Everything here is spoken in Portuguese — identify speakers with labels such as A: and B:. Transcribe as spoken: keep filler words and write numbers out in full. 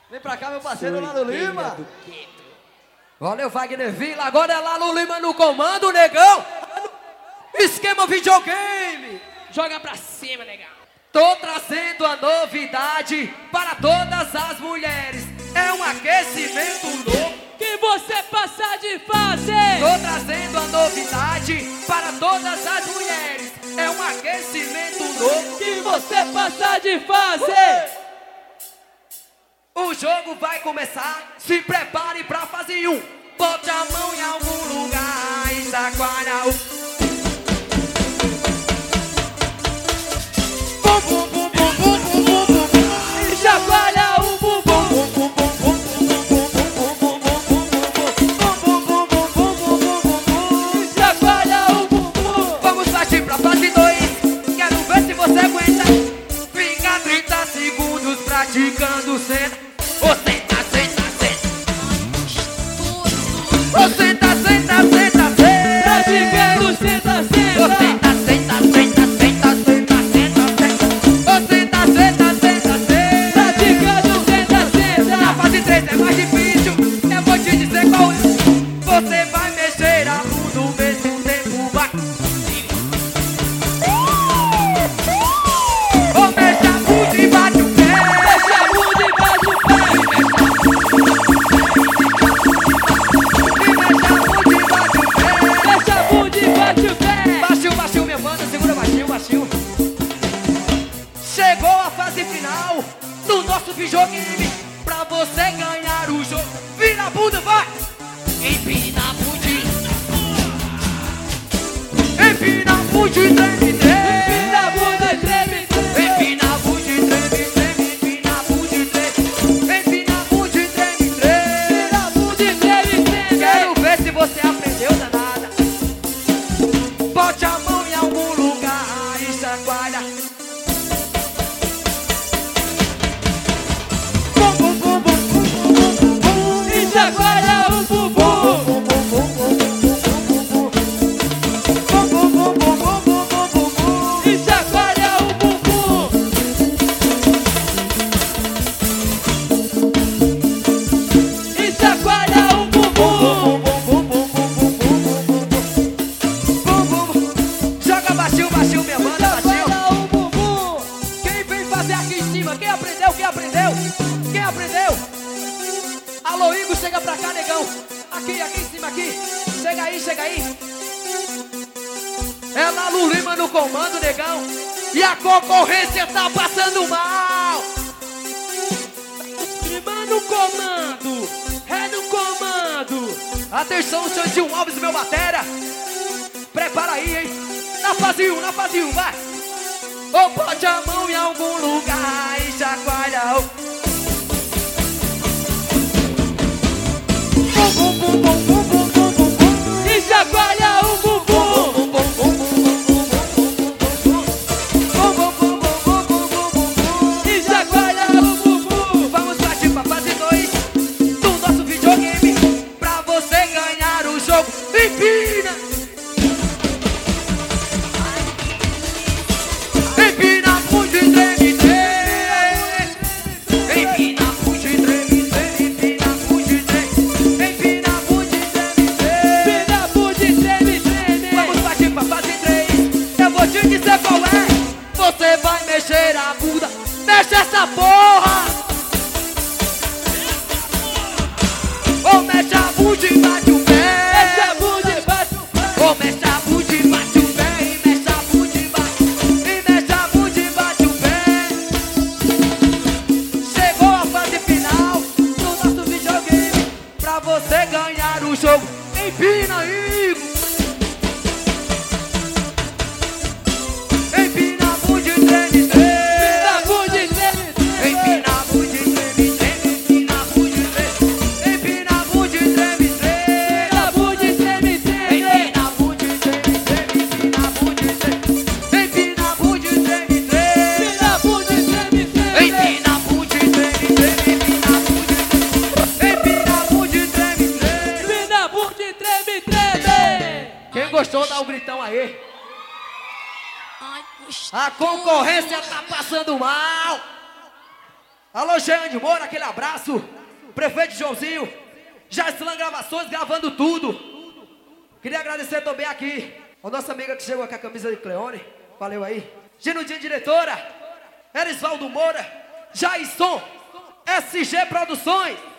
A: Vem pra cá, meu parceiro Lalo Lima. Valeu, Wagner Vila. Agora é Lalo Lima no comando, negão. Esquema videogame.
B: Joga pra cima, negão.
A: Tô trazendo a novidade para todas as mulheres. É um aquecimento novo
B: que você passa de fazer.
A: Tô trazendo a novidade para todas as mulheres. É um aquecimento novo
B: que você passa de fazer.
A: O jogo vai começar. Se prepare pra fazer um. Bote a mão em algum lugar e chacoalha o... Bum, bum, bum, bum, bum, bum, bum, bum, bum.
B: E chacoalha o bumbum.
A: Praticando cena. Você tá senta, senta. Você tá senta, senta, senta.
B: Praticando senta, senta.
A: Você tá senta, senta, senta, senta, senta, senta. Você tá senta, senta, senta.
B: Praticando senta, senta.
A: Na fase três é mais difícil. Eu vou te dizer qual é. Você vai mexer a bunda ao mesmo tempo, vai. Ou mexe a bunda e bate o pé. Chegou a fase final do nosso videogame. Pra você ganhar o jogo, vira a bunda, vai! Empina a bundinha. Empina a bundinha, treme, treme.
B: Empina a bunda, treme, treme.
A: Empina a bundinha, treme, treme. Empina a bundinha, treme. Empina a bundinha, treme, treme.
B: Empina a bundinha, treme, treme.
A: Quero ver se você aprendeu, danada. Bote a mão em algum lugar e chacoalha.
B: E chacoalha o bumbum. E chacoalha o bumbum. E chacoalha o bumbum.
A: Joga baixinho, baixinho, minha banda, baixinho.
B: Chacoalha o bumbum.
A: Quem vem fazer aqui em cima? Quem aprendeu? Quem aprendeu? Quem aprendeu? Alô, Igor, chega pra cá, negão. Aqui, aqui em cima, aqui. Chega aí, chega aí. É Lalo Lima no comando, negão. E a concorrência tá passando mal.
B: Lima no comando. É no comando.
A: Atenção, Xandinho Alves, meu batera. Prepara aí, hein. Na fase um, na fase um, vai. Ou bote a mão em algum lugar e chacoalha o...
B: E chacoalha o bumbum. E chacoalha o bumbum.
A: Vamos partir pra fase dois do nosso videogame. Pra você ganhar o jogo, empina. Empina a bunda e treme, treme. Empina a bunda e treme, treme. Empina a bunda e treme. Empina a bunda e treme, treme.
B: Empina a bunda e treme, treme.
A: Vamos partir pra fase três. Eu vou te dizer qual é. Você vai mexer a bunda. Mexe essa porra. Ou mexe a bunda e bate o pé.
B: Mexe a bunda e bate o pé.
A: Ou mexe a bunda e bate o pé. E mexe a bunda e bate. E mexe a bunda e bate o pé. Chegou a fase final do nosso videogame. Pra você ganhar o jogo, empina aí. Empina a bunda e treme, treme.
B: Empina a bunda e treme, treme.
A: Empina a bunda e treme, treme. Empina a bunda e treme. Empina a bunda e treme, treme.
B: Empina a bunda e treme, treme.
A: Empina a bunda e treme, treme. Empina a bunda e treme. Empina a bunda e treme, treme.
B: Empina a bunda e treme, treme.
A: Empina a bunda e treme, treme. Empina a bunda e treme. Empina a bunda e treme, treme.
B: Empina a bunda e treme, treme.
A: Quem gostou, dá um gritão aí.
C: Ai,
A: A concorrência tá passando mal. Alô, Jean de Moura, aquele abraço. Prefeito Joãozinho. Jaislan Gravações, gravando tudo. Queria agradecer também aqui a nossa amiga que chegou com a camisa de Cleone. Valeu aí. Genudinha, diretora. Erisvaldo Moura. Jaisson. S G Produções.